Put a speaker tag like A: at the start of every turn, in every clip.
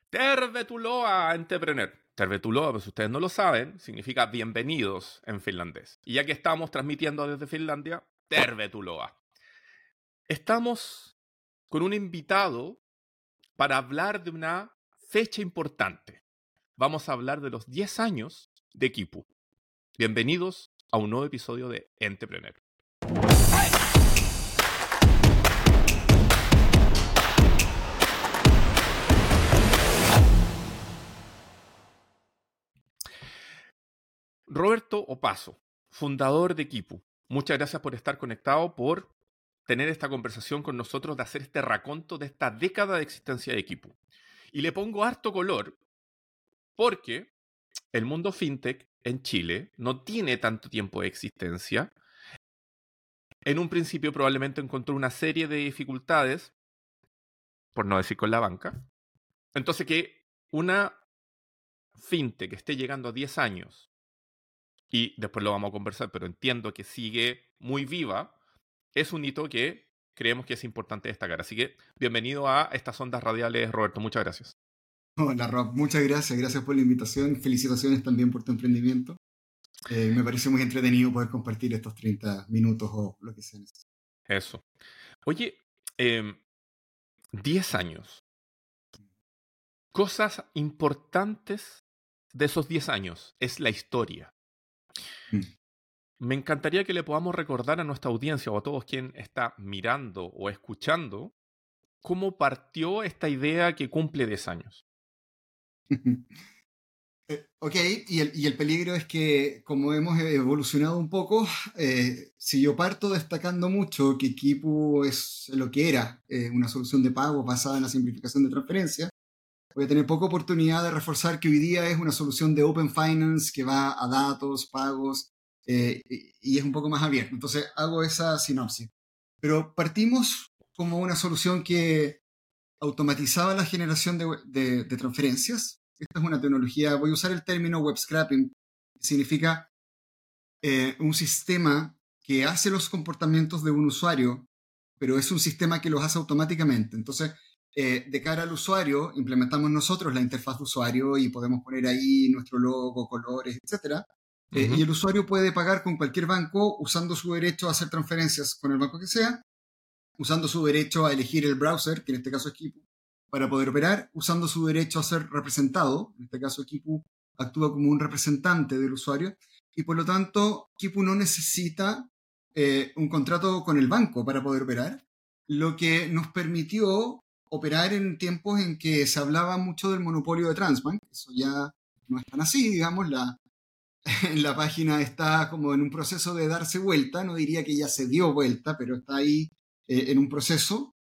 A: Tervetuloa, entrepreneur. Tervetuloa, pues si ustedes no lo saben, significa bienvenidos en finlandés. Y ya que estamos transmitiendo desde Finlandia, Tervetuloa. Estamos con un invitado para hablar de una fecha importante. Vamos a hablar de los 10 años de Kipu. Bienvenidos a un nuevo episodio de Entrepreneur. Roberto Opaso, fundador de Kipu. Muchas gracias por estar conectado, por tener esta conversación con nosotros, de hacer este raconto de esta década de existencia de Kipu. Y le pongo harto color porque el mundo fintech en Chile no tiene tanto tiempo de existencia. En un principio probablemente encontró una serie de dificultades, por no decir con la banca. Entonces que una fintech esté llegando a 10 años, y después lo vamos a conversar, pero entiendo que sigue muy viva, es un hito que creemos que es importante destacar. Así que bienvenido a estas ondas radiales, Roberto. Muchas gracias.
B: Hola Rob, muchas gracias por la invitación, felicitaciones también por tu emprendimiento. Me parece muy entretenido poder compartir estos 30 minutos o lo que sea necesario.
A: Eso. Oye, 10 años. Cosas importantes de esos 10 años es la historia. Me encantaría que le podamos recordar a nuestra audiencia o a todos quien está mirando o escuchando cómo partió esta idea que cumple 10 años.
B: Ok, y el peligro es que como hemos evolucionado un poco, si yo parto destacando mucho que Kipu es lo que era, una solución de pago basada en la simplificación de transferencias, voy a tener poca oportunidad de reforzar que hoy día es una solución de Open Finance que va a datos, pagos, y es un poco más abierto. Entonces hago esa sinopsis. Pero partimos como una solución que automatizaba la generación de transferencias. Esta es una tecnología, voy a usar el término web scraping, que significa un sistema que hace los comportamientos de un usuario, pero es un sistema que los hace automáticamente. Entonces, de cara al usuario, implementamos nosotros la interfaz de usuario y podemos poner ahí nuestro logo, colores, etc. Y el usuario puede pagar con cualquier banco usando su derecho a hacer transferencias con el banco que sea, usando su derecho a elegir el browser, que en este caso es Kipu, para poder operar, usando su derecho a ser representado, en este caso Kipu actúa como un representante del usuario, y por lo tanto Kipu no necesita un contrato con el banco para poder operar, lo que nos permitió operar en tiempos en que se hablaba mucho del monopolio de Transbank. Eso ya no es tan así, digamos, la página está como en un proceso de darse vuelta, no diría que ya se dio vuelta, pero está ahí en un proceso.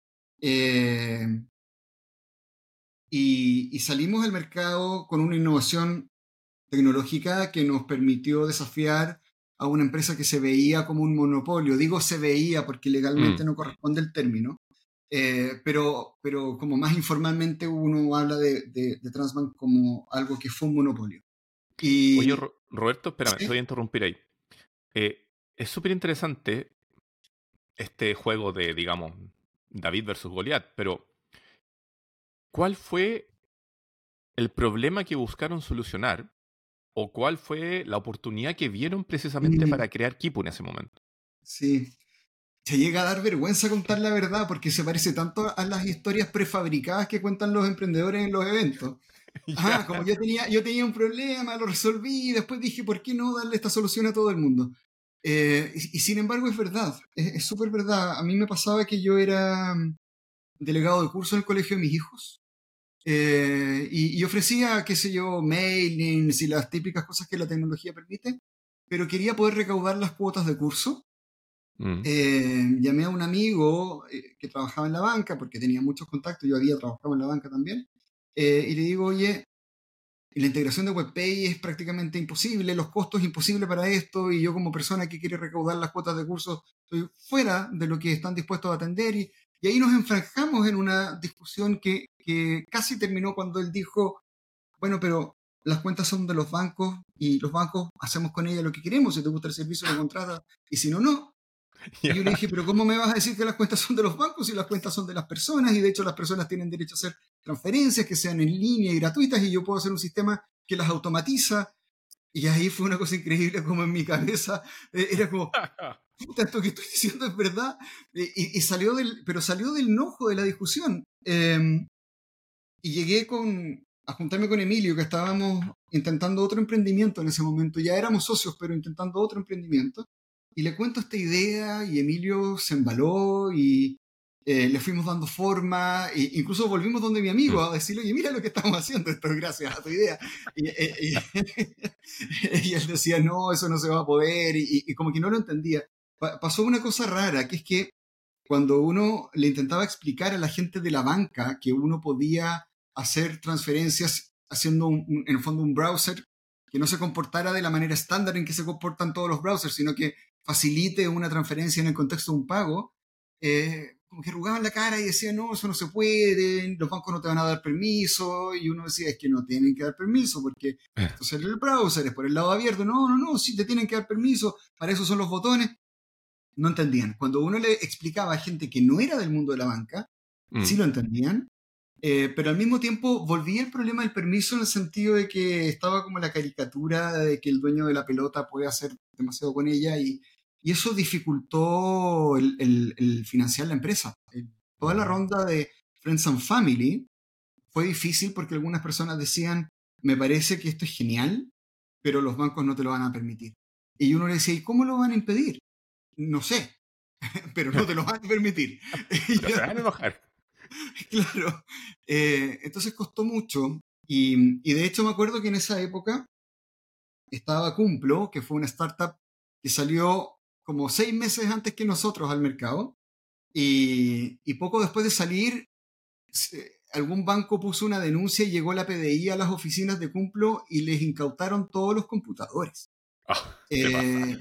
B: Y salimos al mercado con una innovación tecnológica que nos permitió desafiar a una empresa que se veía como un monopolio. Digo se veía porque legalmente no corresponde el término, pero como más informalmente uno habla de Transbank como algo que fue un monopolio.
A: Oye, Roberto, espérame,
B: ¿sí?
A: te voy a interrumpir ahí. Es súper interesante este juego de, digamos, David versus Goliat, pero ¿cuál fue el problema que buscaron solucionar o cuál fue la oportunidad que vieron precisamente para crear Kipu en ese momento?
B: Sí. Se llega a dar vergüenza contar la verdad porque se parece tanto a las historias prefabricadas que cuentan los emprendedores en los eventos.
A: Ya.
B: Como yo tenía un problema, lo resolví y después dije, ¿por qué no darle esta solución a todo el mundo? Y sin embargo es verdad, es súper verdad. A mí me pasaba que yo era delegado de curso en el colegio de mis hijos, y ofrecía, qué sé yo, mailings y las típicas cosas que la tecnología permite, pero quería poder recaudar las cuotas de curso. Llamé a un amigo que trabajaba en la banca, porque tenía muchos contactos, yo había trabajado en la banca también, y le digo, oye, la integración de WebPay es prácticamente imposible, los costos imposibles para esto, y yo como persona que quiere recaudar las cuotas de curso estoy fuera de lo que están dispuestos a atender, y ahí nos enfranjamos en una discusión que casi terminó cuando él dijo, bueno, pero las cuentas son de los bancos y los bancos hacemos con ellas lo que queremos, si te gusta el servicio lo contratas y si no, no. Y yo le
A: Ya.
B: dije, pero ¿cómo me vas a decir que las cuentas son de los bancos si las cuentas son de las personas? Y de hecho las personas tienen derecho a hacer transferencias que sean en línea y gratuitas y yo puedo hacer un sistema que las automatiza. Y ahí fue una cosa increíble como en mi cabeza era como, puta, esto que estoy diciendo es verdad. Y salió pero salió del enojo de la discusión. Y llegué a juntarme con Emilio, que estábamos intentando otro emprendimiento en ese momento. Ya éramos socios, pero intentando otro emprendimiento. Y le cuento esta idea y Emilio se embaló y le fuimos dando forma. E incluso volvimos donde mi amigo
A: Mm.
B: a decirle, oye, mira lo que estamos haciendo, esto es gracias a tu idea. Y él decía, no, eso no se va a poder. Y como que no lo entendía. Pasó una cosa rara, que es que cuando uno le intentaba explicar a la gente de la banca que uno podía hacer transferencias haciendo en el fondo un browser que no se comportara de la manera estándar en que se comportan todos los browsers, sino que facilite una transferencia en el contexto de un pago, como que arrugaban la cara y decían, no, eso no se puede, los bancos no te van a dar permiso, y uno decía, es que no tienen que dar permiso, porque esto es el browser, es por el lado abierto, no, no, no, sí te tienen que dar permiso, para eso son los botones. No entendían. Cuando uno le explicaba a gente que no era del mundo de la banca, sí
A: Mm.
B: lo entendían, pero al mismo tiempo volvía el problema del permiso en el sentido de que estaba como la caricatura de que el dueño de la pelota puede hacer demasiado con ella y eso dificultó el financiar la empresa. Toda la
A: Mm.
B: ronda de Friends and Family fue difícil porque algunas personas decían, me parece que esto es genial, pero los bancos no te lo van a permitir. Y uno le decía, ¿y cómo lo van a impedir? No sé, pero no te lo van a permitir.
A: Pero se van a enojar.
B: Claro. Entonces costó mucho. Y de hecho me acuerdo que en esa época estaba Cumplo, que fue una startup que salió como 6 meses antes que nosotros al mercado. Y poco después de salir, algún banco puso una denuncia y llegó la PDI a las oficinas de Cumplo y les incautaron todos los computadores.
A: Ah, se
B: Eh,
A: pasaron.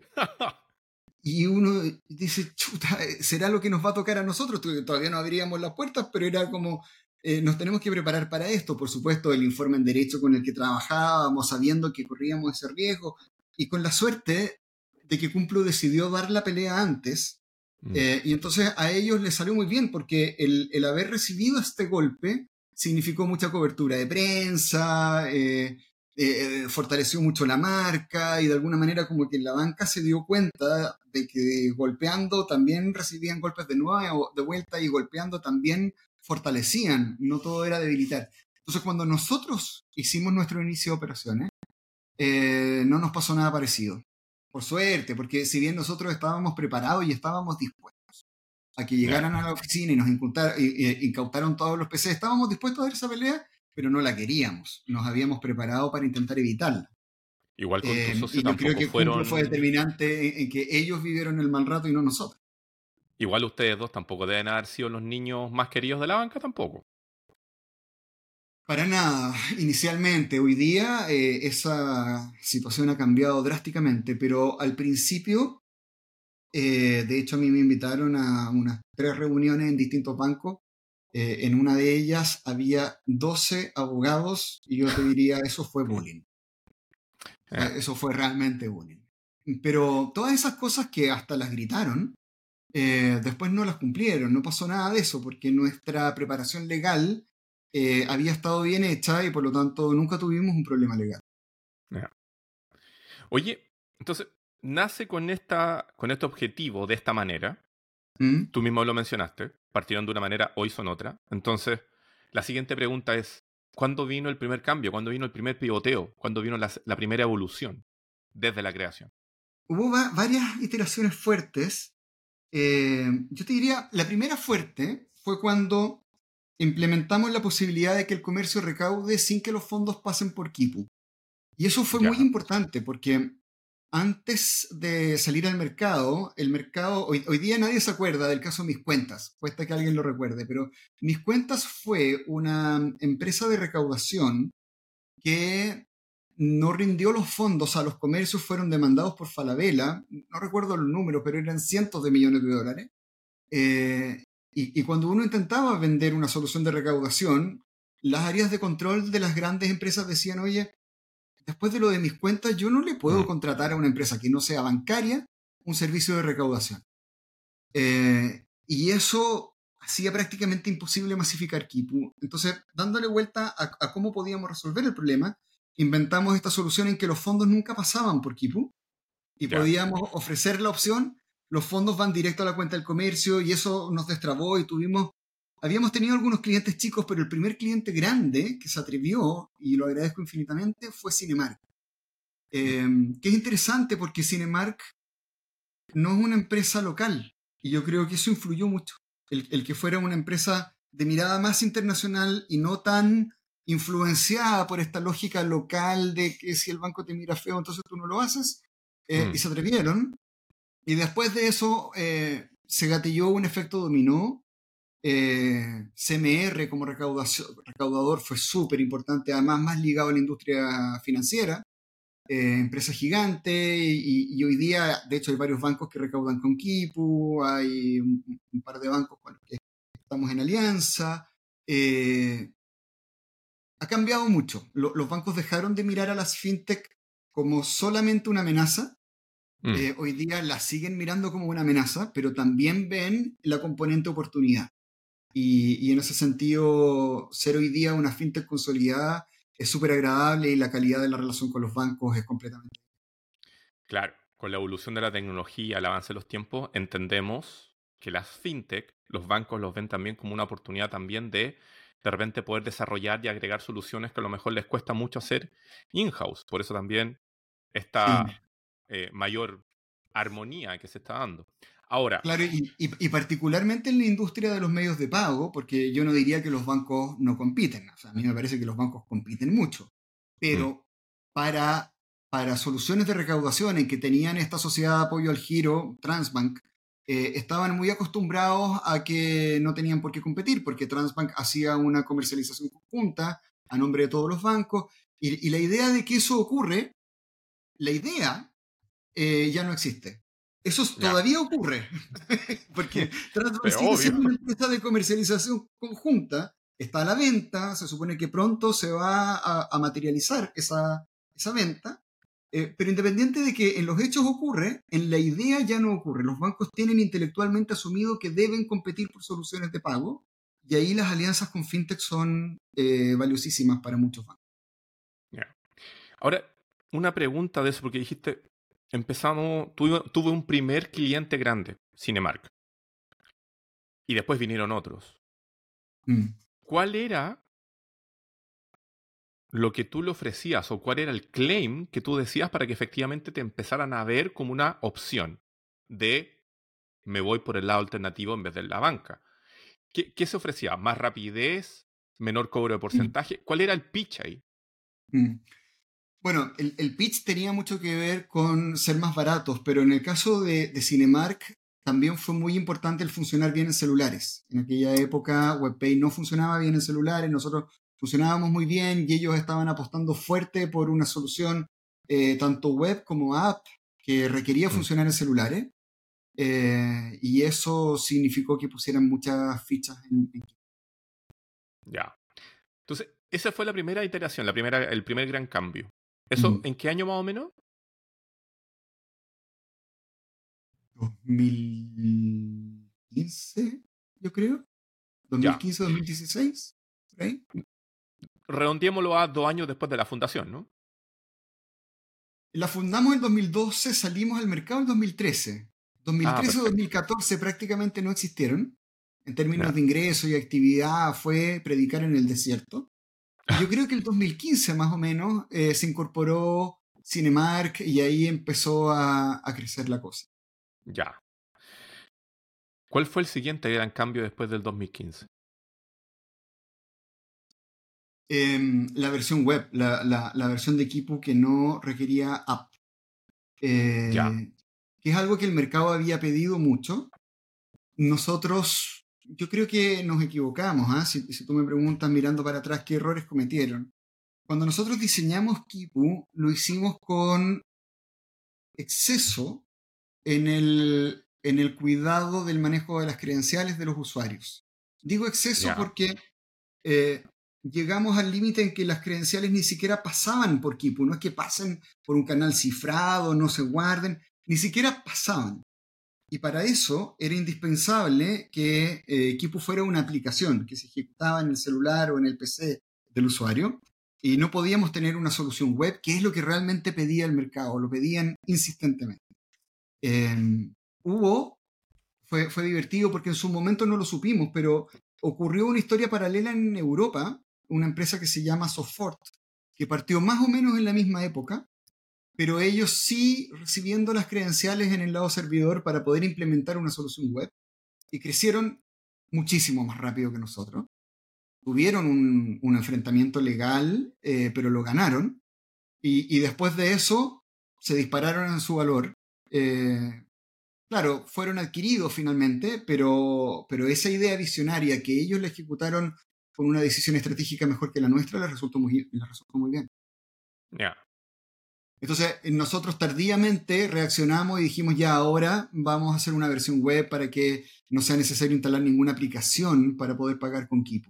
B: Y uno dice, chuta, ¿será lo que nos va a tocar a nosotros? Todavía no abríamos las puertas, pero era como, nos tenemos que preparar para esto. Por supuesto, el informe en derecho con el que trabajábamos, sabiendo que corríamos ese riesgo, y con la suerte de que Cumplo decidió dar la pelea antes,
A: Mm.
B: y entonces a ellos les salió muy bien, porque el haber recibido este golpe significó mucha cobertura de prensa, fortaleció mucho la marca y de alguna manera como que la banca se dio cuenta de que golpeando también recibían golpes de nuevo, de vuelta y golpeando también fortalecían, no todo era debilitar. Entonces cuando nosotros hicimos nuestro inicio de operaciones, no nos pasó nada parecido. Por suerte, porque si bien nosotros estábamos preparados y estábamos dispuestos a que
A: Ya.
B: llegaran a la oficina y nos incautaron todos los PC, estábamos dispuestos a dar esa pelea, pero no la queríamos. Nos habíamos preparado para intentar evitarla.
A: Igual con tu socio
B: Y yo creo
A: tampoco
B: que Cumplo fue
A: fueron.
B: determinante en que ellos vivieron el mal rato y no nosotros.
A: Igual ustedes dos tampoco deben haber sido los niños más queridos de la banca tampoco.
B: Para nada, inicialmente, hoy día esa situación ha cambiado drásticamente, pero al principio, de hecho a mí me invitaron a unas 3 reuniones en distintos bancos. En una de ellas había 12 abogados y yo te diría, eso fue bullying.
A: Ya.
B: Eso fue realmente bullying. Pero todas esas cosas que hasta las gritaron, después no las cumplieron, no pasó nada de eso, porque nuestra preparación legal había estado bien hecha y por lo tanto nunca tuvimos un problema legal.
A: Ya. Oye, entonces, nace con este objetivo de esta manera.
B: ¿Mm?
A: Tú mismo lo mencionaste. Partieron de una manera, hoy son otra. Entonces, la siguiente pregunta es, ¿cuándo vino el primer cambio? ¿Cuándo vino el primer pivoteo? ¿Cuándo vino la primera evolución desde la creación?
B: Hubo varias iteraciones fuertes. Yo te diría, la primera fuerte fue cuando implementamos la posibilidad de que el comercio recaude sin que los fondos pasen por Kipu. Y eso fue muy
A: Ya.
B: importante porque antes de salir al mercado, hoy día nadie se acuerda del caso Mis Cuentas, cuesta que alguien lo recuerde, pero Mis Cuentas fue una empresa de recaudación que no rindió los fondos a los comercios, fueron demandados por Falabella, no recuerdo el número, pero eran cientos de millones de dólares. Eh, y cuando uno intentaba vender una solución de recaudación, las áreas de control de las grandes empresas decían, oye, después de lo de Mis Cuentas, yo no le puedo
A: Mm.
B: contratar a una empresa que no sea bancaria un servicio de recaudación. Y eso hacía prácticamente imposible masificar Kipu. Entonces, dándole vuelta a cómo podíamos resolver el problema, inventamos esta solución en que los fondos nunca pasaban por Kipu y
A: Ya.
B: podíamos ofrecer la opción, los fondos van directo a la cuenta del comercio y eso nos destrabó y habíamos tenido algunos clientes chicos, pero el primer cliente grande que se atrevió, y lo agradezco infinitamente, fue Cinemark. Que es interesante porque Cinemark no es una empresa local y yo creo que eso influyó mucho. El que fuera una empresa de mirada más internacional y no tan influenciada por esta lógica local de que si el banco te mira feo, entonces tú no lo haces, y se atrevieron. Y después de eso se gatilló un efecto dominó. CMR como recaudador fue súper importante, además más ligado a la industria financiera, empresa gigante, y hoy día, de hecho, hay varios bancos que recaudan con Kipu, hay un par de bancos con los que estamos en alianza. Ha cambiado mucho. Los bancos dejaron de mirar a las fintech como solamente una amenaza. Hoy día las siguen mirando como una amenaza, pero también ven la componente oportunidad. Y en ese sentido, ser hoy día una fintech consolidada es súper agradable y la calidad de la relación con los bancos es completamente.
A: Claro, con la evolución de la tecnología, el avance de los tiempos, entendemos que las fintech, los bancos los ven también como una oportunidad también de repente poder desarrollar y agregar soluciones que a lo mejor les cuesta mucho hacer in-house. Por eso también
B: Sí,
A: esta mayor armonía que se está dando. Ahora,
B: claro, y particularmente en la industria de los medios de pago, porque yo no diría que los bancos no compiten. O sea, a mí me parece que los bancos compiten mucho,
A: mm,
B: pero para, para soluciones de recaudación en que tenían esta sociedad de apoyo al giro, Transbank, estaban muy acostumbrados a que no tenían por qué competir, porque Transbank hacía una comercialización conjunta a nombre de todos los bancos, y la idea de que eso ocurre, la idea ya no existe. Eso
A: ya,
B: todavía ocurre, porque Transbank
A: pero
B: sigue
A: obvio.
B: siendo una empresa de comercialización conjunta, está a la venta, se supone que pronto se va a materializar esa venta, pero independiente de que en los hechos ocurre, en la idea ya no ocurre. Los bancos tienen intelectualmente asumido que deben competir por soluciones de pago, y ahí las alianzas con fintech son valiosísimas para muchos bancos.
A: Ya. Ahora, una pregunta de eso, porque dijiste, tuve un primer cliente grande, Cinemark, y después vinieron otros.
B: Mm.
A: ¿Cuál era lo que tú le ofrecías o cuál era el claim que tú decías para que efectivamente te empezaran a ver como una opción de me voy por el lado alternativo en vez de la banca? ¿Qué se ofrecía? ¿Más rapidez? ¿Menor cobro de
B: Mm.
A: porcentaje? ¿Cuál era el pitch ahí?
B: Mm. Bueno, el pitch tenía mucho que ver con ser más baratos, pero en el caso de Cinemark también fue muy importante el funcionar bien en celulares. En aquella época WebPay no funcionaba bien en celulares, nosotros funcionábamos muy bien y ellos estaban apostando fuerte por una solución tanto web como app que requería
A: Mm,
B: funcionar en celulares, y eso significó que pusieran muchas fichas en.
A: ya. Entonces, esa fue la primera iteración, el primer gran cambio. ¿Eso
B: Mm,
A: en qué año más o menos?
B: 2015, yo creo.
A: Ya.
B: 2015, 2016, por ahí.
A: Redondeémoslo a 2 años después de la fundación, ¿no?
B: La fundamos en 2012, salimos al mercado en 2013.
A: Ah,
B: 2013 o
A: perfecto.
B: 2014 prácticamente no existieron. En términos
A: Ya.
B: de ingreso y actividad fue predicar en el desierto. Y yo creo que el 2015 más o menos se incorporó Cinemark y ahí empezó a crecer la cosa.
A: Ya. ¿Cuál fue el siguiente gran cambio después del 2015?
B: La versión web, la versión de equipo que no requería app,
A: Ya.
B: que es algo que el mercado había pedido mucho. Nosotros, yo creo que nos equivocamos, ¿ah? Si tú me preguntas mirando para atrás qué errores cometieron. Cuando nosotros diseñamos Kipu, lo hicimos con exceso en el cuidado del manejo de las credenciales de los usuarios. Digo exceso
A: Ya.
B: porque eh, llegamos al límite en que las credenciales ni siquiera pasaban por Kipu, no es que pasen por un canal cifrado, no se guarden, ni siquiera pasaban. Y para eso era indispensable que Kipu fuera una aplicación que se ejecutaba en el celular o en el PC del usuario. Y no podíamos tener una solución web, que es lo que realmente pedía el mercado, lo pedían insistentemente. Eh, hubo, fue divertido porque en su momento no lo supimos, pero ocurrió una historia paralela en Europa, una empresa que se llama Softfort, que partió más o menos en la misma época, pero ellos sí recibiendo las credenciales en el lado servidor para poder implementar una solución web y crecieron muchísimo más rápido que nosotros. Tuvieron un enfrentamiento legal, pero lo ganaron. Y después de eso se dispararon en su valor. Claro, fueron adquiridos finalmente, pero esa idea visionaria que ellos la ejecutaron con una decisión estratégica mejor que la nuestra les resultó muy bien.
A: Ya.
B: Entonces, nosotros tardíamente reaccionamos y dijimos, ya ahora vamos a hacer una versión web para que no sea necesario instalar ninguna aplicación para poder pagar con Kipu.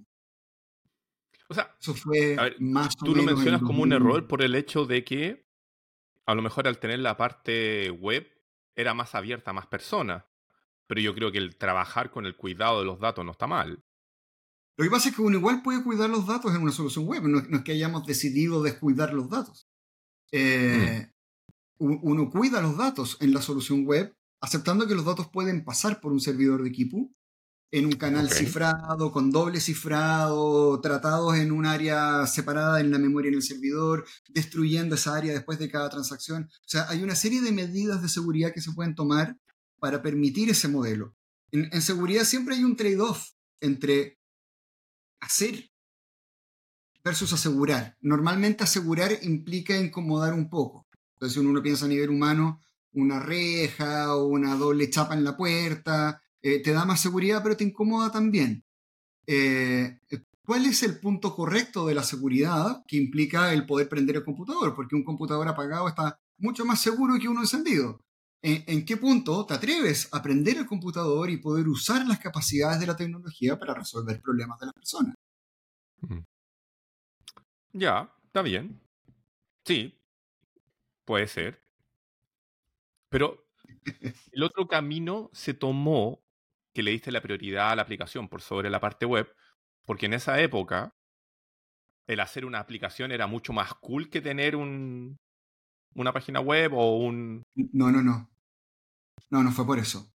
A: O sea,
B: Eso
A: a
B: fue
A: ver,
B: más o
A: tú lo
B: menos el
A: mencionas como un
B: 2001.
A: error por el hecho de que a lo mejor al tener la parte web era más abierta a más personas. Pero yo creo que el trabajar con el cuidado de los datos no está mal.
B: Lo que pasa es que uno igual puede cuidar los datos en una solución web, no es que hayamos decidido descuidar los datos.
A: Mm,
B: Eh, uno cuida los datos en la solución web, aceptando que los datos pueden pasar por un servidor de Kipu en un canal
A: ok.
B: cifrado, con doble cifrado, tratados en un área separada en la memoria en el servidor, destruyendo esa área después de cada transacción. O sea, hay una serie de medidas de seguridad que se pueden tomar para permitir ese modelo. En seguridad siempre hay un trade-off entre hacer versus asegurar. Normalmente asegurar implica incomodar un poco. Entonces, si uno piensa a nivel humano, una reja o una doble chapa en la puerta, te da más seguridad, pero te incomoda también. Eh, ¿Cuál es el punto correcto de la seguridad que implica el poder prender el computador? Porque un computador apagado está mucho más seguro que uno encendido. ¿En qué punto te atreves a prender el computador y poder usar las capacidades de la tecnología para resolver problemas de las personas?
A: Mm. Ya, está bien. Sí, puede ser. Pero el otro camino se tomó que le diste la prioridad a la aplicación por sobre la parte web, porque en esa época el hacer una aplicación era mucho más cool que tener una página web o un...
B: No, no, no. No fue por eso.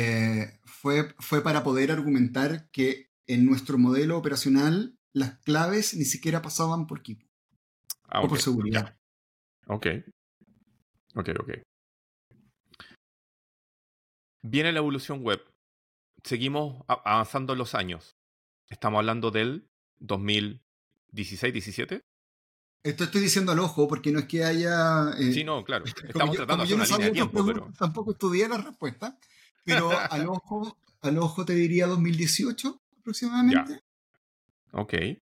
B: Fue para poder argumentar que en nuestro modelo operacional las claves ni siquiera pasaban por Kipu.
A: Ah,
B: Fue
A: ok,
B: por
A: ya.
B: seguridad.
A: Ok, ok. Viene la evolución web. Seguimos avanzando en los años. Estamos hablando del 2016, 17.
B: Esto estoy diciendo al ojo porque no es que haya...
A: Sí, no, claro. Estamos tratando
B: como
A: de hacer
B: yo no
A: una línea de
B: sabía tus
A: tiempo,
B: preguntas,
A: pero...
B: tampoco estudié la respuesta, pero al ojo te diría 2018
A: Ya,
B: aproximadamente.
A: ok.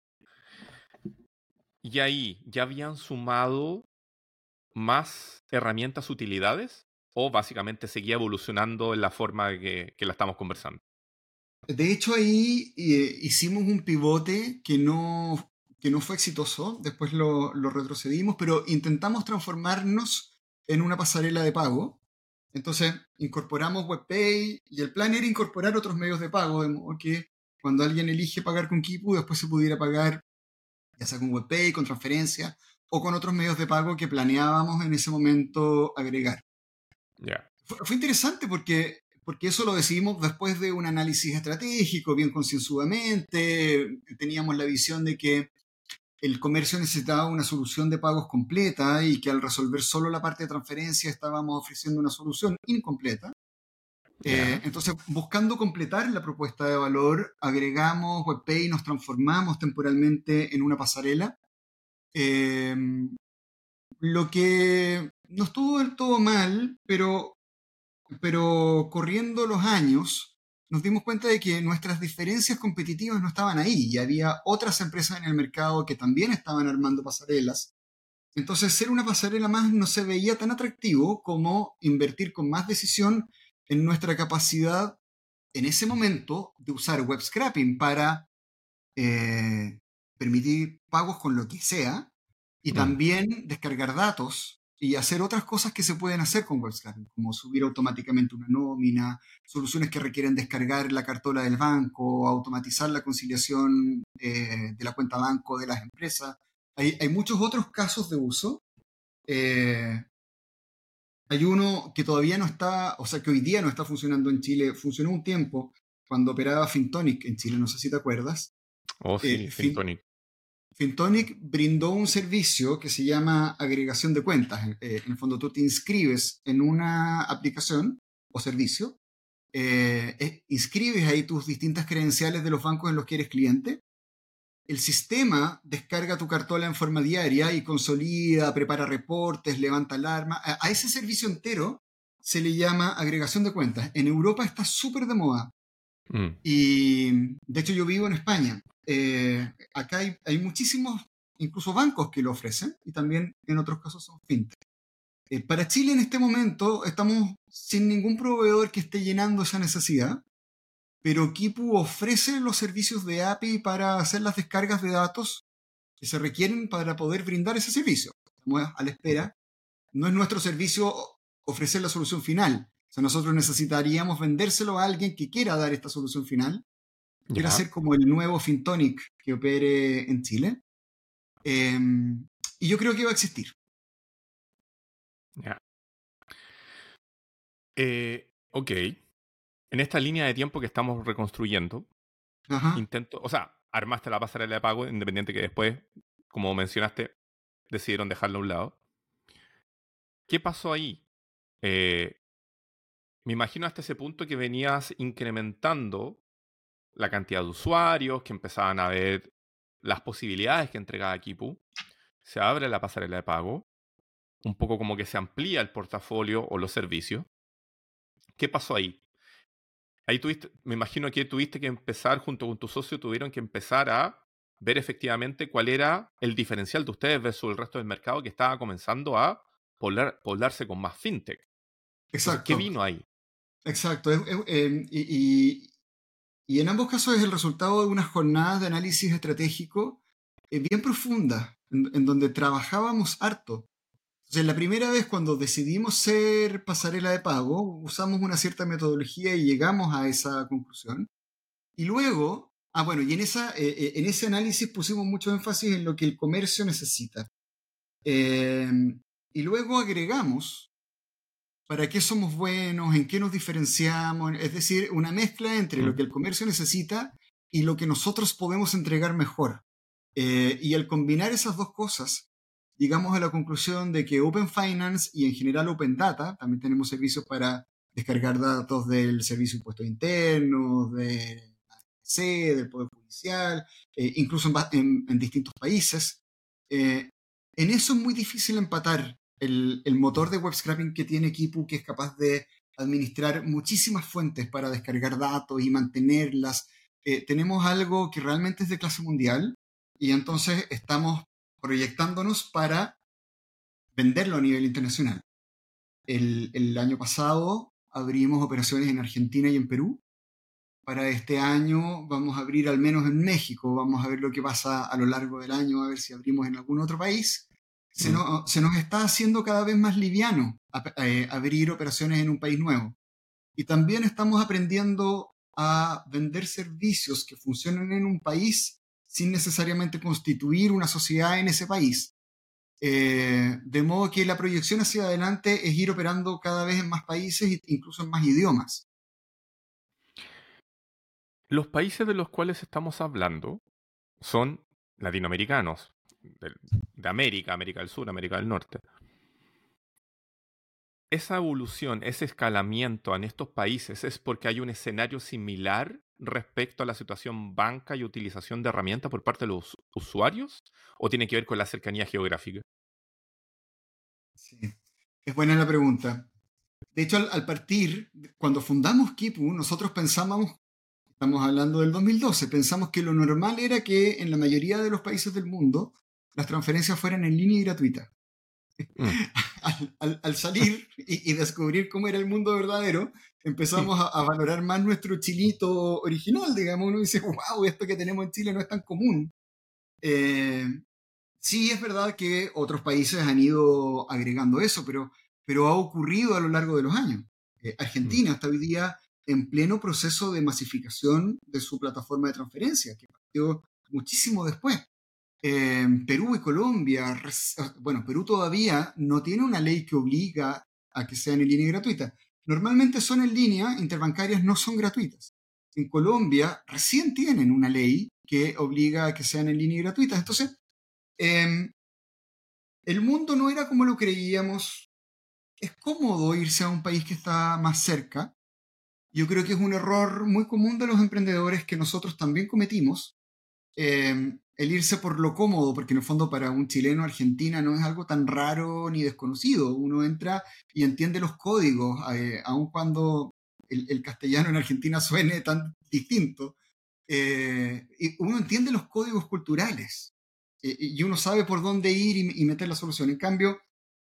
A: Y ahí, ¿ya habían sumado más herramientas, utilidades? ¿O básicamente seguía evolucionando en la forma que la estamos conversando?
B: De hecho, ahí hicimos un pivote que no fue exitoso, después lo retrocedimos, pero intentamos transformarnos en una pasarela de pago. Entonces, incorporamos WebPay y el plan era incorporar otros medios de pago, de modo que cuando alguien elige pagar con Kipu, después se pudiera pagar ya sea con WebPay, con transferencia o con otros medios de pago que planeábamos en ese momento agregar.
A: Ya.
B: Fue interesante porque eso lo decidimos después de un análisis estratégico, bien concienzudamente. Teníamos la visión de que el comercio necesitaba una solución de pagos completa y que al resolver solo la parte de transferencia estábamos ofreciendo una solución incompleta.
A: Ya.
B: Entonces, buscando completar la propuesta de valor, agregamos WebPay y nos transformamos temporalmente en una pasarela. Eh, lo que no estuvo del todo mal, pero corriendo los años nos dimos cuenta de que nuestras diferencias competitivas no estaban ahí y había otras empresas en el mercado que también estaban armando pasarelas. Entonces ser una pasarela más no se veía tan atractivo como invertir con más decisión en nuestra capacidad en ese momento de usar web scraping para eh, permitir pagos con lo que sea y
A: Mm,
B: también descargar datos y hacer otras cosas que se pueden hacer con web scraping, como subir automáticamente una nómina, soluciones que requieren descargar la cartola del banco, automatizar la conciliación de la cuenta banco de las empresas. Hay muchos otros casos de uso. Hay uno que todavía no está, o sea, que hoy día no está funcionando en Chile. Funcionó un tiempo cuando operaba Fintonic en Chile, no sé si te acuerdas.
A: Oh, sí,
B: Fin-
A: Fintonic.
B: Fintonic brindó un servicio que se llama agregación de cuentas. En el fondo tú te inscribes en una aplicación o servicio, inscribes ahí tus distintas credenciales de los bancos en los que eres cliente. El sistema descarga tu cartola en forma diaria y consolida, prepara reportes, levanta alarma. A ese servicio entero se le llama agregación de cuentas. En Europa está súper de moda.
A: Mm,
B: Y de hecho yo vivo en España. Acá hay muchísimos, incluso bancos que lo ofrecen y también en otros casos son fintech. Para Chile en este momento estamos sin ningún proveedor que esté llenando esa necesidad, pero Kipu ofrece los servicios de API para hacer las descargas de datos que se requieren para poder brindar ese servicio. Estamos a la espera. No es nuestro servicio ofrecer la solución final. O sea, nosotros necesitaríamos vendérselo a alguien que quiera dar esta solución final. Quiere
A: ya,
B: ser como el nuevo Fintonic que opere en Chile. Eh, y yo creo que va a existir.
A: ya. Ok. En esta línea de tiempo que estamos reconstruyendo,
B: Ajá.
A: o sea, armaste la pasarela de pago, independiente que después, como mencionaste, decidieron dejarla a un lado. ¿Qué pasó ahí? Eh, Me imagino hasta ese punto que venías incrementando la cantidad de usuarios, que empezaban a ver las posibilidades que entregaba Kipu. Se abre la pasarela de pago, un poco como que se amplía el portafolio o los servicios. ¿Qué pasó ahí? Ahí me imagino que tuviste que empezar, junto con tu socio, tuvieron que empezar a ver efectivamente cuál era el diferencial de ustedes versus el resto del mercado que estaba comenzando a poblarse con más fintech. Entonces, ¿qué
B: Exacto.
A: vino ahí?
B: Exacto. Y en ambos casos es el resultado de unas jornadas de análisis estratégico bien profundas, en donde trabajábamos harto. Entonces, la primera vez cuando decidimos ser pasarela de pago, usamos una cierta metodología y llegamos a esa conclusión. Y luego, bueno, y en ese análisis pusimos mucho énfasis en lo que el comercio necesita. Eh, y luego agregamos para qué somos buenos, en qué nos diferenciamos, es decir, una mezcla entre lo
A: Mm,
B: que el comercio necesita y lo que nosotros podemos entregar mejor. Y al combinar esas dos cosas, llegamos a la conclusión de que Open Finance y en general Open Data, también tenemos servicios para descargar datos del Servicio de Impuestos Internos, de la AFP, del Poder Judicial, incluso en distintos países. En eso es muy difícil empatar el motor de web scraping que tiene Kipu, que es capaz de administrar muchísimas fuentes para descargar datos y mantenerlas. Tenemos algo que realmente es de clase mundial y entonces estamos proyectándonos para venderlo a nivel internacional. El año pasado abrimos operaciones en Argentina y en Perú. Para este año vamos a abrir al menos en México. Vamos a ver lo que pasa a lo largo del año, a ver si abrimos en algún otro país.
A: mm.
B: Se nos está haciendo cada vez más liviano abrir operaciones en un país nuevo. Y también estamos aprendiendo a vender servicios que funcionan en un país sin necesariamente constituir una sociedad en ese país. De modo que la proyección hacia adelante es ir operando cada vez en más países e incluso en más idiomas.
A: Los países de los cuales estamos hablando son latinoamericanos, de América, América del Sur, América del Norte. Esa evolución, ese escalamiento en estos países es porque hay un escenario similar respecto a la situación banca y utilización de herramientas por parte de los usuarios, o tiene que ver con la cercanía geográfica.
B: Sí. Es buena la pregunta. De hecho, al partir, cuando fundamos Kipu, nosotros pensábamos, estamos hablando del 2012, pensamos que lo normal era que en la mayoría de los países del mundo las transferencias fueran en línea y gratuitas.
A: Mm.
B: Al salir y descubrir cómo era el mundo verdadero, empezamos a valorar más nuestro chilito original, digamos. Uno dice, wow, esto que tenemos en Chile no es tan común. Eh, Sí, es verdad que otros países han ido agregando eso, pero ha ocurrido a lo largo de los años.
A: Mm,
B: Argentina está hoy día en pleno proceso de masificación de su plataforma de transferencia, que partió muchísimo después. Perú y Colombia, bueno, Perú todavía no tiene una ley que obliga a que sean en línea y gratuita. Normalmente son en línea, interbancarias no son gratuitas. En Colombia recién tienen una ley que obliga a que sean en línea y gratuitas. Entonces, eh, el mundo no era como lo creíamos. Es cómodo irse a un país que está más cerca. Yo creo que es un error muy común de los emprendedores que nosotros también cometimos, el irse por lo cómodo, porque en el fondo para un chileno Argentina no es algo tan raro ni desconocido. Uno entra y entiende los códigos, aun cuando el castellano en Argentina suene tan distinto. Y uno entiende los códigos culturales y uno sabe por dónde ir y meter la solución. En cambio,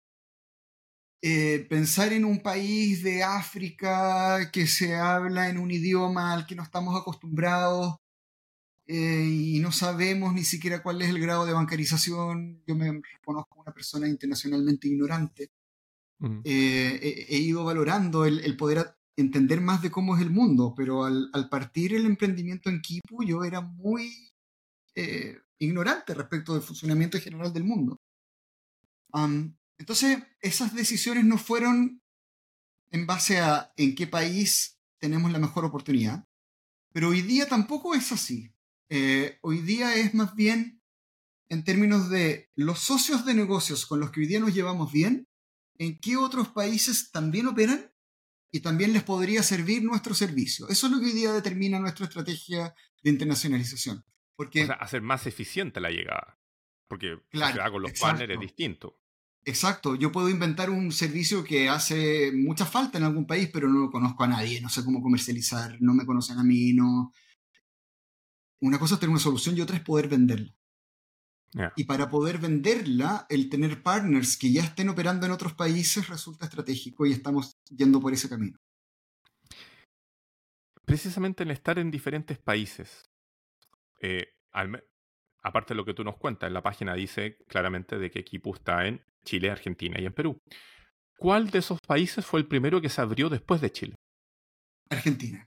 B: pensar en un país de África que se habla en un idioma al que no estamos acostumbrados, y no sabemos ni siquiera cuál es el grado de bancarización. Yo me reconozco una persona internacionalmente ignorante.
A: mm.
B: He ido valorando el poder entender más de cómo es el mundo, pero al partir el emprendimiento en Kipu yo era muy ignorante respecto del funcionamiento general del mundo. Entonces, esas decisiones no fueron en base a en qué país tenemos la mejor oportunidad, pero hoy día tampoco es así. Hoy día es más bien en términos de los socios de negocios con los que hoy día nos llevamos bien, en qué otros países también operan y también les podría servir nuestro servicio. Eso es lo que hoy día determina nuestra estrategia de internacionalización.
A: O sea,
B: Porque,
A: hacer más eficiente la llegada. Porque si se
B: claro,
A: da con los partners es
B: exacto,
A: distinto.
B: exacto. Yo puedo inventar un servicio que hace mucha falta en algún país, pero no conozco a nadie, no sé cómo comercializar, no me conocen a mí, no. Una cosa es tener una solución y otra es poder venderla.
A: Ya.
B: Y para poder venderla, el tener partners que ya estén operando en otros países resulta estratégico y estamos yendo por ese camino.
A: Precisamente el estar en diferentes países, al me- aparte de lo que tú nos cuentas, en la página dice claramente de que Equipo está en Chile, Argentina y en Perú. ¿Cuál de esos países fue el primero que se abrió después de Chile?
B: Argentina.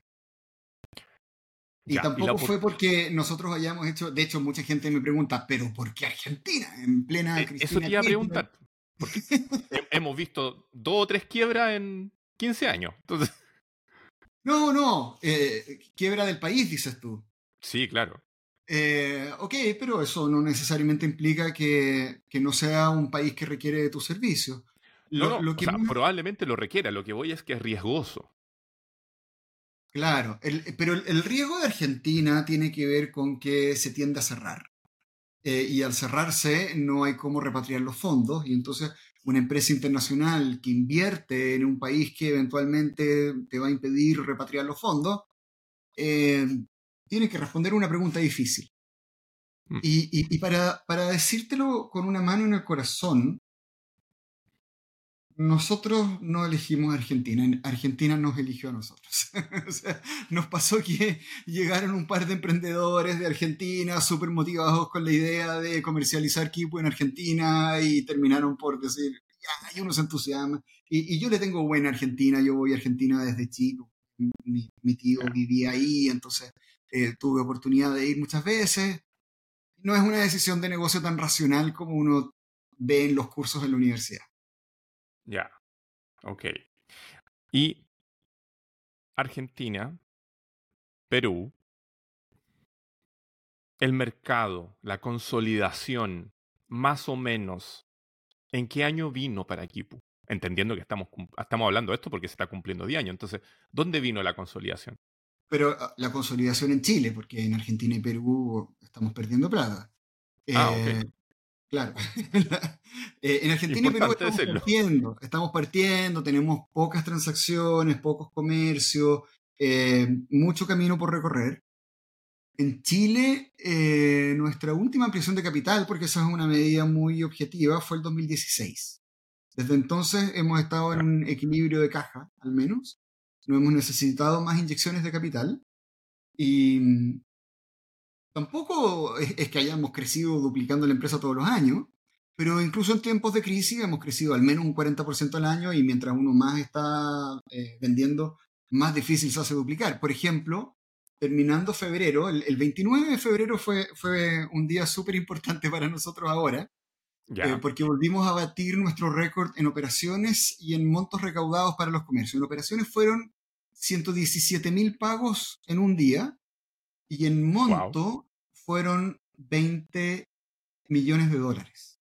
B: Y
A: Ya, y la
B: tampoco fue porque nosotros hayamos hecho, de hecho mucha gente me pregunta, ¿pero por qué Argentina? En plena
A: eso
B: Cristina
A: te iba a
B: Kirchner.
A: preguntar, porque hemos visto 2 o 3 quiebras en 15 años. Entonces,
B: No, no, quiebra del país, dices tú.
A: sí, claro.
B: Ok, pero eso no necesariamente implica que no sea un país que requiere de tu servicio.
A: No,
B: Lo,
A: no,
B: lo
A: o
B: que
A: sea,
B: más
A: probablemente lo requiera. Lo que voy es que es riesgoso.
B: Claro, pero el riesgo de Argentina tiene que ver con que se tiende a cerrar. Y al cerrarse no hay cómo repatriar los fondos y entonces una empresa internacional que invierte en un país que eventualmente te va a impedir repatriar los fondos, eh, tiene que responder una pregunta difícil.
A: Mm,
B: Y para decírtelo con una mano en el corazón, nosotros no elegimos a Argentina, Argentina nos eligió a nosotros. O sea, nos pasó que llegaron un par de emprendedores de Argentina súper motivados con la idea de comercializar Kipu en Argentina y terminaron por decir, ya, y uno se entusiasma. Y yo le tengo buena Argentina, yo voy a Argentina desde chico. Mi tío
A: ya,
B: vivía ahí, entonces tuve oportunidad de ir muchas veces. No es una decisión de negocio tan racional como uno ve en los cursos en la universidad.
A: ya, ok. Y Argentina, Perú, el mercado, la consolidación, más o menos, ¿en qué año vino para Kipu? Entendiendo que estamos hablando de esto porque se está cumpliendo 10 años. Entonces, ¿dónde vino la consolidación?
B: Pero la consolidación en Chile, porque en Argentina y Perú estamos perdiendo plata.
A: Ah, ok.
B: Eh, claro. En Argentina y Perú
A: Importante decirlo.
B: estamos partiendo, tenemos pocas transacciones, pocos comercios, mucho camino por recorrer. En Chile, nuestra última ampliación de capital, porque esa es una medida muy objetiva, fue el 2016. Desde entonces hemos estado en
A: Ya,
B: un equilibrio de caja, al menos. No hemos necesitado más inyecciones de capital. Y, tampoco es que hayamos crecido duplicando la empresa todos los años, pero incluso en tiempos de crisis hemos crecido al menos un 40% al año y mientras uno más está vendiendo, más difícil se hace duplicar. Por ejemplo, terminando febrero, el 29 de febrero fue un día súper importante para nosotros ahora,
A: Ya,
B: porque volvimos a batir nuestro récord en operaciones y en montos recaudados para los comercios. En operaciones fueron 117.000 pagos en un día y en
A: wow.
B: monto fueron 20 millones de dólares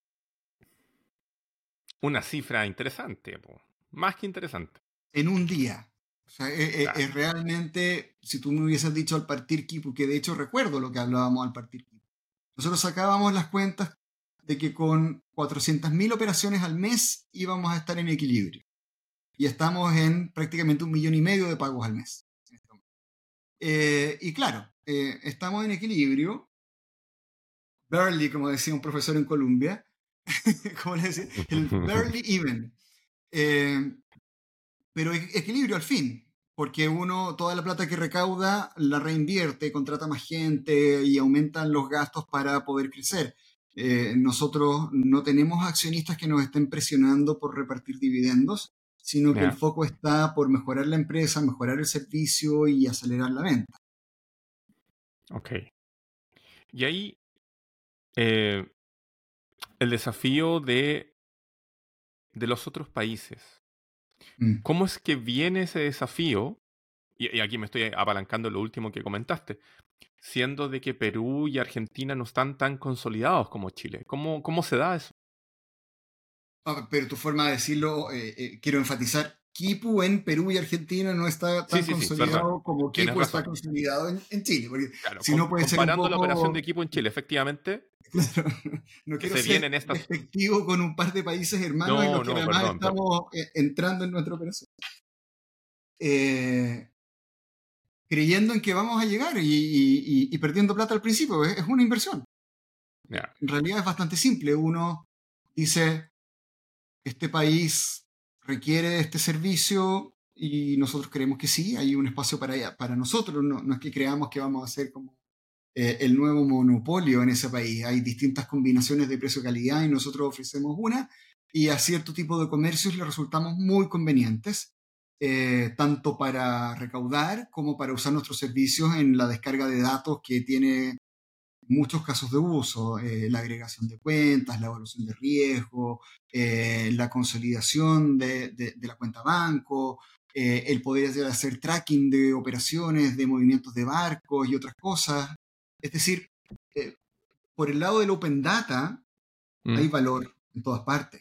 A: Una cifra interesante, po. Más que interesante.
B: en un día. O sea,
A: Claro.
B: es realmente, si tú me hubieses dicho al partir Kipu, que de hecho recuerdo lo que hablábamos al partir Kipu, nosotros sacábamos las cuentas de que con 400.000 operaciones al mes íbamos a estar en equilibrio. Y estamos en prácticamente 1,5 millones de pagos al mes. Y claro, estamos en equilibrio, barely, como decía un profesor en Colombia, como le decía, el barely even. Eh, pero equilibrio al fin, porque uno toda la plata que recauda la reinvierte, contrata más gente y aumentan los gastos para poder crecer. Nosotros no tenemos accionistas que nos estén presionando por repartir dividendos, sino que el
A: Ya,
B: foco está por mejorar la empresa, mejorar el servicio y acelerar la venta.
A: ok. Y ahí eh, el desafío de los otros países.
B: Mm.
A: ¿Cómo es que viene ese desafío? Y aquí me estoy apalancando en lo último que comentaste, siendo de que Perú y Argentina no están tan consolidados como Chile. ¿Cómo se da eso?
B: Pero tu forma de decirlo, quiero enfatizar, Kipu en Perú y Argentina no está
A: Sí,
B: tan
A: sí, sí, perdón.
B: consolidado como
A: Tienes
B: Kipu está
A: razón.
B: consolidado en Chile, porque
A: Claro,
B: si no puede ser un
A: comparando la operación de
B: poco,
A: equipo en Chile, efectivamente,
B: claro, no quiero
A: se
B: ser
A: vienen estas...
B: despectivo con un par de países hermanos en
A: No,
B: los que
A: no,
B: además
A: perdón,
B: estamos entrando en nuestra operación. Eh, Creyendo en que vamos a llegar y perdiendo plata al principio, es una inversión.
A: ya,
B: En realidad es bastante simple, uno dice, este país requiere de este servicio y nosotros creemos que sí, hay un espacio para nosotros, no es que creamos que vamos a ser como el nuevo monopolio en ese país, hay distintas combinaciones de precio-calidad y nosotros ofrecemos una y a cierto tipo de comercios le resultamos muy convenientes, tanto para recaudar como para usar nuestros servicios en la descarga de datos que tiene muchos casos de uso, la agregación de cuentas, la evaluación de riesgo, la consolidación de la cuenta banco, el poder hacer tracking de operaciones, de movimientos de barcos y otras cosas. Es decir, eh, por el lado del Open Data hay
A: mm,
B: valor en todas partes.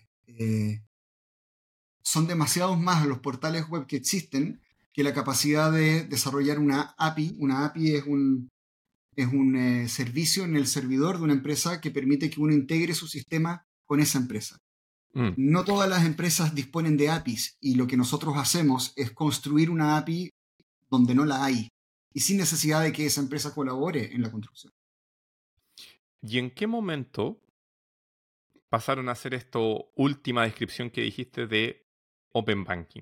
B: Son demasiados más los portales web que existen que la capacidad de desarrollar una API. Una API es un servicio en el servidor de una empresa que permite que uno integre su sistema con esa empresa.
A: mm.
B: No todas las empresas disponen de APIs y lo que nosotros hacemos es construir una API donde no la hay y sin necesidad de que esa empresa colabore en la construcción.
A: ¿Y en qué momento pasaron a hacer esto última descripción que dijiste de Open Banking?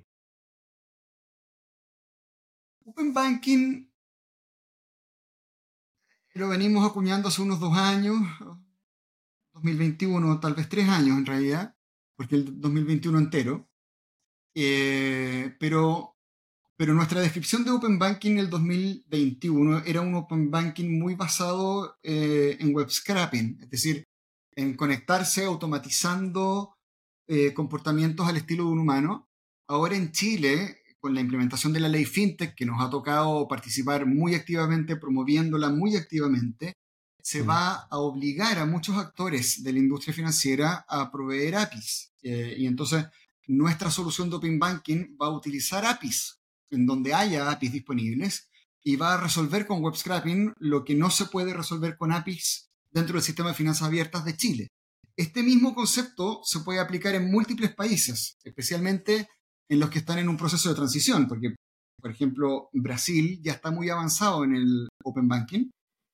B: Open Banking lo venimos acuñando hace unos 2 años, 2021, tal vez 3 años en realidad, porque el 2021 entero. Pero nuestra descripción de Open Banking en el 2021 era un Open Banking muy basado en web scraping, es decir, en conectarse automatizando comportamientos al estilo de un humano. Ahora en Chile, con la implementación de la ley FinTech, que nos ha tocado participar muy activamente, promoviéndola muy activamente, se
A: Mm,
B: va a obligar a muchos actores de la industria financiera a proveer APIs. Y entonces nuestra solución de Open Banking va a utilizar APIs en donde haya APIs disponibles y va a resolver con web scraping lo que no se puede resolver con APIs dentro del sistema de finanzas abiertas de Chile. Este mismo concepto se puede aplicar en múltiples países, especialmente en los que están en un proceso de transición, porque, por ejemplo, Brasil ya está muy avanzado en el Open Banking.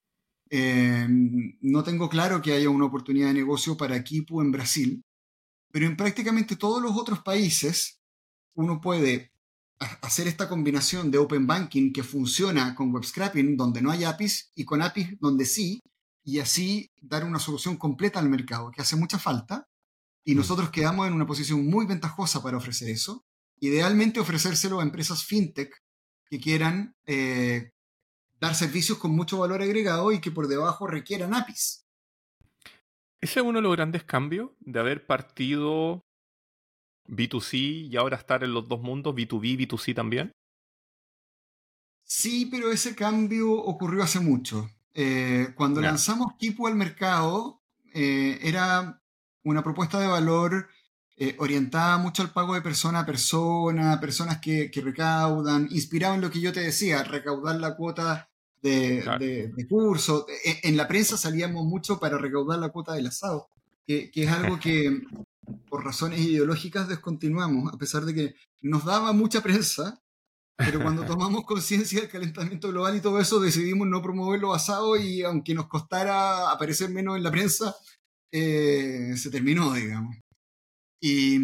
B: No tengo claro que haya una oportunidad de negocio para Kipu en Brasil, pero en prácticamente todos los otros países uno puede hacer esta combinación de Open Banking que funciona con web scraping donde no hay APIs y con APIs donde sí, y así dar una solución completa al mercado, que hace mucha falta, y nosotros quedamos en una posición muy ventajosa para ofrecer eso. Idealmente ofrecérselo a empresas fintech que quieran dar servicios con mucho valor agregado y que por debajo requieran APIs.
A: Ese es uno de los grandes cambios de haber partido B2C y ahora estar en los dos mundos, B2B, B2C también.
B: Sí, pero ese cambio ocurrió hace mucho. Cuando
A: Ya,
B: lanzamos Kipu al mercado, era una propuesta de valor orientada mucho al pago de persona a persona, personas que recaudan, inspirado en lo que yo te decía, recaudar la cuota
A: claro.
B: de curso. En la prensa salíamos mucho para recaudar la cuota del asado, que es algo que por razones ideológicas descontinuamos, a pesar de que nos daba mucha prensa, pero cuando tomamos conciencia del calentamiento global y todo eso, decidimos no promover los asados y aunque nos costara aparecer menos en la prensa, se terminó, digamos. Y,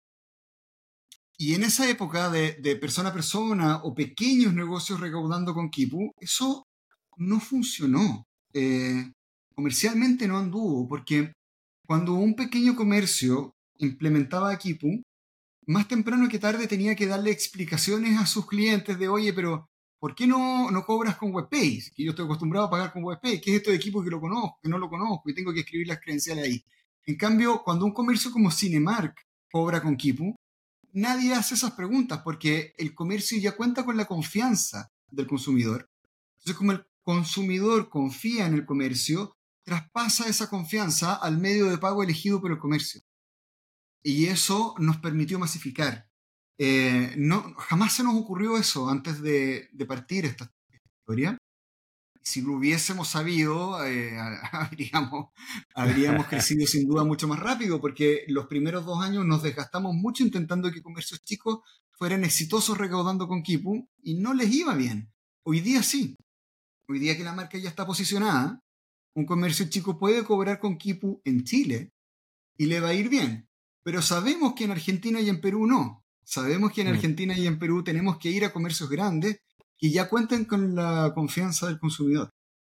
B: y en esa época de persona a persona o pequeños negocios recaudando con Kipu, eso no funcionó. Comercialmente no anduvo, porque cuando un pequeño comercio implementaba Kipu, más temprano que tarde tenía que darle explicaciones a sus clientes de, oye, pero ¿por qué no cobras con WebPay? Que yo estoy acostumbrado a pagar con WebPay. ¿Qué es esto de equipo que lo conozco, que no lo conozco y tengo que escribir las credenciales ahí? En cambio, cuando un comercio como Cinemark cobra con Kipu, nadie hace esas preguntas porque el comercio ya cuenta con la confianza del consumidor. Entonces, como el consumidor confía en el comercio, traspasa esa confianza al medio de pago elegido por el comercio. Y eso nos permitió masificar. No, jamás se nos ocurrió eso antes de partir esta historia. Si lo hubiésemos sabido, habríamos crecido sin duda mucho más rápido, porque los primeros 2 años nos desgastamos mucho intentando que comercios chicos fueran exitosos recaudando con Kipu y no les iba bien. Hoy día sí. Hoy día que la marca ya está posicionada, un comercio chico puede cobrar con Kipu en Chile y le va a ir bien. Pero sabemos que en Argentina y en Perú no. Sabemos que en
A: Mm.
B: Argentina y en Perú tenemos que ir a comercios grandes que ya cuenten con la confianza del consumidor.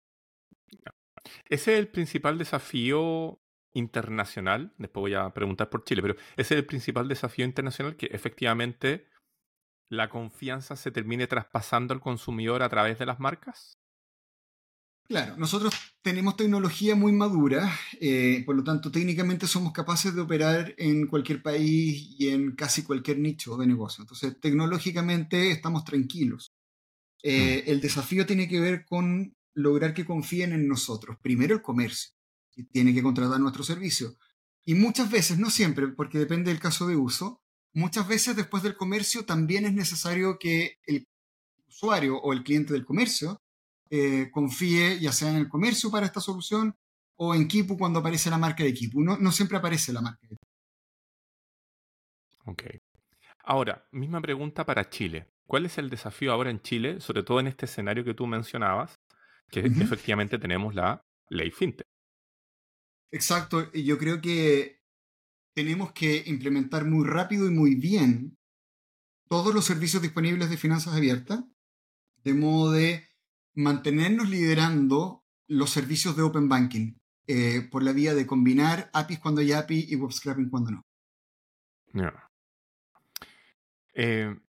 A: Ese es el principal desafío internacional. Después voy a preguntar por Chile, pero ese es el principal desafío internacional, que efectivamente la confianza se termine traspasando al consumidor a través de las marcas.
B: Claro, nosotros tenemos tecnología muy madura, por lo tanto técnicamente somos capaces de operar en cualquier país y en casi cualquier nicho de negocio. Entonces, tecnológicamente estamos tranquilos.
A: Mm.
B: El desafío tiene que ver con lograr que confíen en nosotros. Primero el comercio, que tiene que contratar nuestro servicio. Y muchas veces, no siempre, porque depende del caso de uso, muchas veces después del comercio también es necesario que el usuario o el cliente del comercio confíe ya sea en el comercio para esta solución o en Kipu cuando aparece la marca de Kipu. No, no siempre aparece la marca de Kipu.
A: Ok. Ahora, misma pregunta para Chile. ¿Cuál es el desafío ahora en Chile, sobre todo en este escenario que tú mencionabas, que
B: Ujú.
A: efectivamente tenemos la ley FinTech?
B: Exacto, y yo creo que tenemos que implementar muy rápido y muy bien todos los servicios disponibles de finanzas abiertas, de modo de mantenernos liderando los servicios de Open Banking por la vía de combinar APIs cuando hay API y web scraping cuando no.
A: Ya. Eh,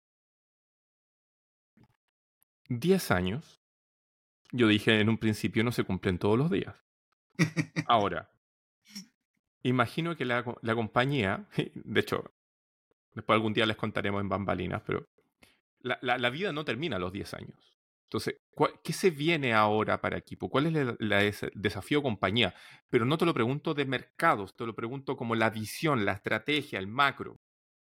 A: 10 años, yo dije en un principio no se cumplen todos los días. Ahora, imagino que la compañía, de hecho, después algún día les contaremos en bambalinas, pero la vida no termina a los 10 años. Entonces, ¿qué se viene ahora para Equipo? ¿Cuál es el desafío compañía? Pero no te lo pregunto de mercados, te lo pregunto como la visión, la estrategia, el macro.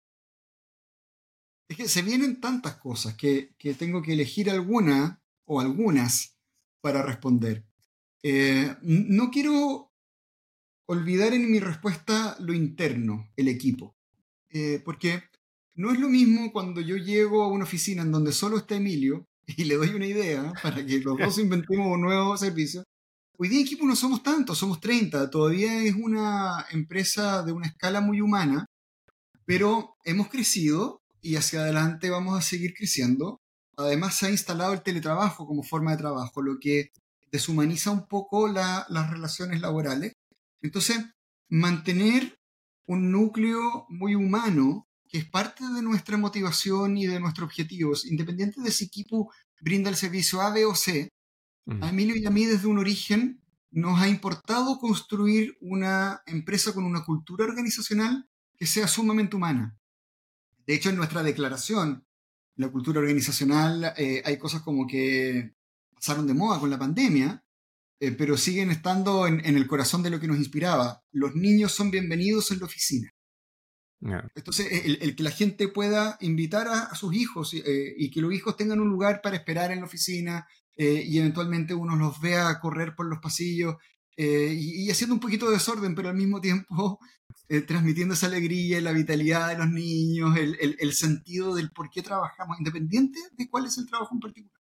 B: Es que se vienen tantas cosas que tengo que elegir alguna o algunas para responder. No quiero olvidar en mi respuesta lo interno, el equipo, porque no es lo mismo cuando yo llego a una oficina en donde solo está Emilio y le doy una idea para que los dos inventemos un nuevo servicio. Hoy día en equipo no somos tantos, somos 30, todavía es una empresa de una escala muy humana, pero hemos crecido y hacia adelante vamos a seguir creciendo. Además se ha instalado el teletrabajo como forma de trabajo, lo que deshumaniza un poco las relaciones laborales. Entonces, mantener un núcleo muy humano, que es parte de nuestra motivación y de nuestros objetivos, independiente de si Kipu brinda el servicio A, B o C, a Emilio y a mí desde un origen nos ha importado construir una empresa con una cultura organizacional que sea sumamente humana. De hecho, en nuestra declaración, la cultura organizacional, hay cosas como que pasaron de moda con la pandemia, pero siguen estando en el corazón de lo que nos inspiraba. Los niños son bienvenidos en la oficina.
A: Yeah.
B: Entonces, el que la gente pueda invitar a sus hijos y que los hijos tengan un lugar para esperar en la oficina y eventualmente uno los vea correr por los pasillos y haciendo un poquito de desorden, pero al mismo tiempo transmitiendo esa alegría y la vitalidad de los niños, el sentido del por qué trabajamos, independiente de cuál es el trabajo en particular.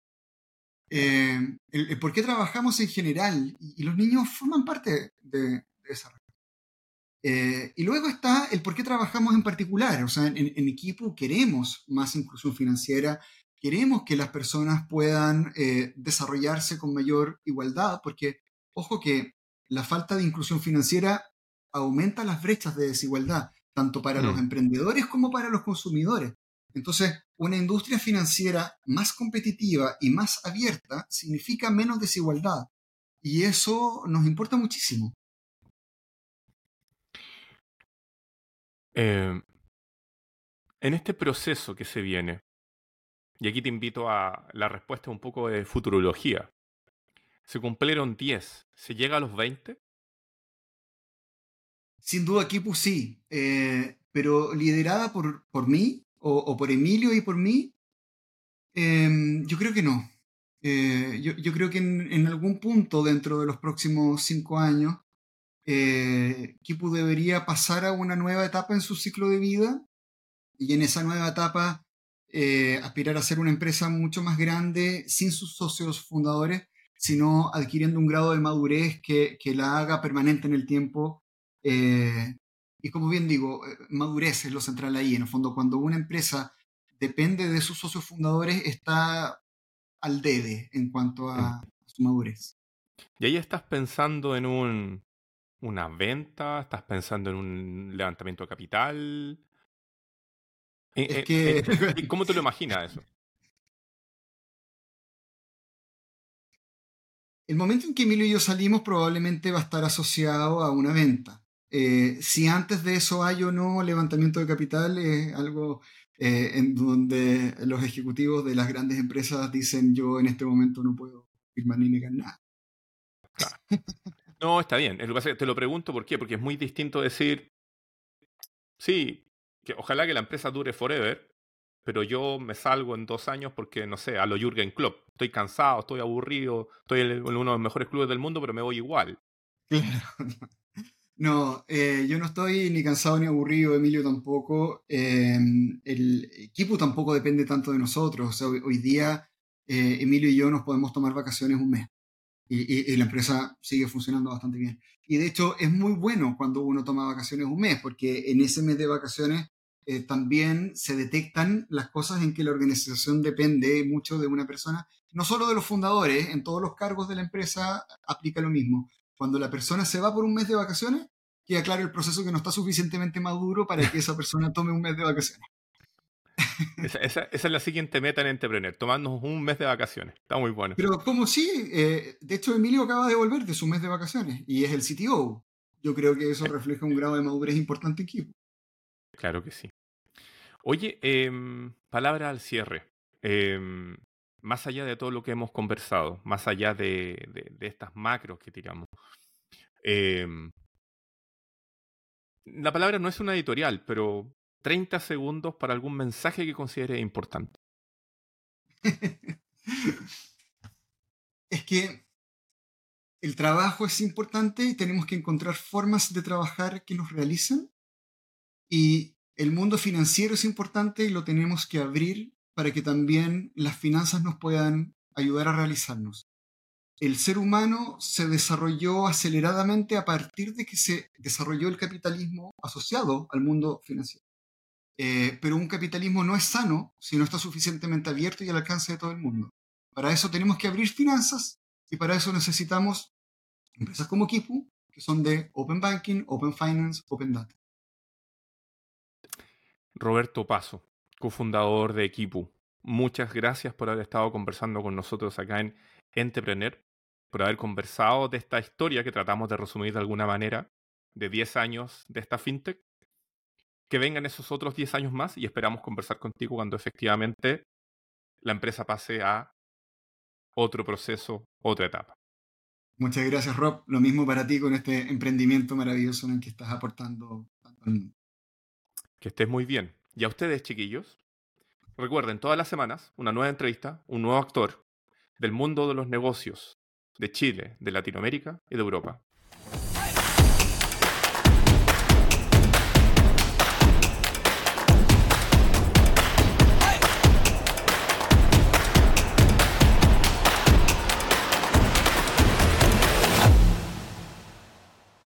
B: El por qué trabajamos en general y los niños forman parte de esa red. Y luego está el por qué trabajamos en particular. O sea, en equipo queremos más inclusión financiera, queremos que las personas puedan desarrollarse con mayor igualdad, porque, ojo que la falta de inclusión financiera aumenta las brechas de desigualdad, tanto para los emprendedores como para los consumidores. Entonces, una industria financiera más competitiva y más abierta significa menos desigualdad. Y eso nos importa muchísimo.
A: En este proceso que se viene, y aquí te invito a la respuesta un poco de futurología. Se cumplieron 10, ¿se llega a los 20?
B: Sin duda, Kipu sí, pero liderada por mí o por Emilio y por mí, yo creo que no. Yo creo que en algún punto dentro de los próximos 5 años, Kipu debería pasar a una nueva etapa en su ciclo de vida y en esa nueva etapa aspirar a ser una empresa mucho más grande sin sus socios fundadores, sino adquiriendo un grado de madurez que la haga permanente en el tiempo. Y como bien digo, madurez es lo central ahí. En el fondo, cuando una empresa depende de sus socios fundadores, está al debe en cuanto
A: Mm.
B: a su madurez.
A: Y ahí estás pensando en una venta, estás pensando en un levantamiento de capital.
B: Es que
A: ¿Cómo te lo imaginas eso?
B: el momento en que Emilio y yo salimos probablemente va a estar asociado a una venta. Si antes de eso hay o no levantamiento de capital, es algo en donde los ejecutivos de las grandes empresas dicen yo en este momento no puedo firmar ni negar nada.
A: Claro. No, está bien. Lo que pasa es que te lo pregunto ¿por qué? Porque es muy distinto decir, sí, que ojalá que la empresa dure forever, pero yo me salgo en 2 años porque, no sé, a lo Jürgen Klopp. Estoy cansado, estoy aburrido, estoy en uno de los mejores clubes del mundo, pero me voy igual.
B: Claro. No, yo no estoy ni cansado ni aburrido, Emilio tampoco. El equipo tampoco depende tanto de nosotros. O sea, hoy día Emilio y yo nos podemos tomar vacaciones un mes y la empresa sigue funcionando bastante bien. Y de hecho es muy bueno cuando uno toma vacaciones un mes, porque en ese mes de vacaciones también se detectan las cosas en que la organización depende mucho de una persona, no solo de los fundadores, en todos los cargos de la empresa aplica lo mismo. Cuando la persona se va por un mes de vacaciones, queda claro el proceso que no está suficientemente maduro para que esa persona tome un mes de vacaciones.
A: Esa es la siguiente meta en Entrepreneur, tomarnos un mes de vacaciones. Está muy bueno.
B: Pero como sí, de hecho Emilio acaba de volver de su mes de vacaciones y es el CTO. Yo creo que eso refleja un grado de madurez importante en equipo.
A: Claro que sí. Oye, palabra al cierre. Más allá de todo lo que hemos conversado, más allá de estas macros que tiramos, la palabra no es una editorial, pero 30 segundos para algún mensaje que considere importante.
B: Es que el trabajo es importante y tenemos que encontrar formas de trabajar que nos realicen. Y el mundo financiero es importante y lo tenemos que abrir para que también las finanzas nos puedan ayudar a realizarnos. El ser humano se desarrolló aceleradamente a partir de que se desarrolló el capitalismo asociado al mundo financiero. Pero un capitalismo no es sano si no está suficientemente abierto y al alcance de todo el mundo. Para eso tenemos que abrir finanzas Y para eso necesitamos empresas como Kipu, que son de Open Banking, Open Finance, Open Data.
A: Roberto Paso, cofundador de Equipu. Muchas gracias por haber estado conversando con nosotros acá en Entrepreneur, por haber conversado de esta historia que tratamos de resumir de alguna manera, de 10 años de esta fintech. Que vengan esos otros 10 años más y esperamos conversar contigo cuando efectivamente la empresa pase a otro proceso, otra etapa.
B: Muchas gracias, Rob. Lo mismo para ti con este emprendimiento maravilloso en el que estás aportando tanto al mundo.
A: Que estés muy bien. Y a ustedes, chiquillos, recuerden todas las semanas una nueva entrevista, un nuevo actor del mundo de los negocios de Chile, de Latinoamérica y de Europa.